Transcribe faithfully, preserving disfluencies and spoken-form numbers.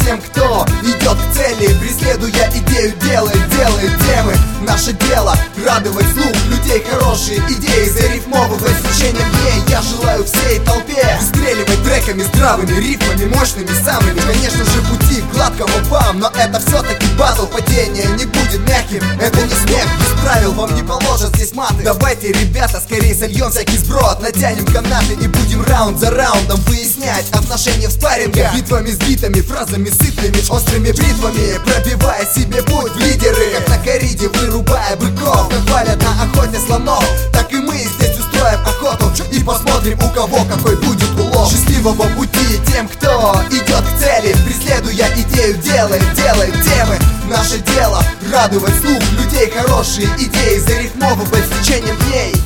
тем, кто идет к цели, преследуя идею, делает, делает темы. Наше дело радовать слух людей, хорошие идеи зарифмовывать с течением дней. Я желаю всей толпе выстреливать треками здравыми, рифмами мощными самыми. Конечно же пути к гладкому вам, но это все-таки батл. Падение не будет мягким, это не смех. Без правил вам не положат здесь маты. Давайте, ребята, скорее сольем всякий сброд, натянем канаты и будем раунд за раундом выяснять отношения в спаррингах. Битвами с битами, фразами сытными, острыми бритвами, пробивая себе путь в лидеры. Как на кориде, вырубая быков, как валят на охоте слонов, так и мы здесь устроим охоту и посмотрим, у кого какой будет улов. Счастливого пути тем, кто идет к цели, преследуя идею, делает, делает темы. Наше дело радовать слух людей, хорошие идеи зарифмовывать с течением дней.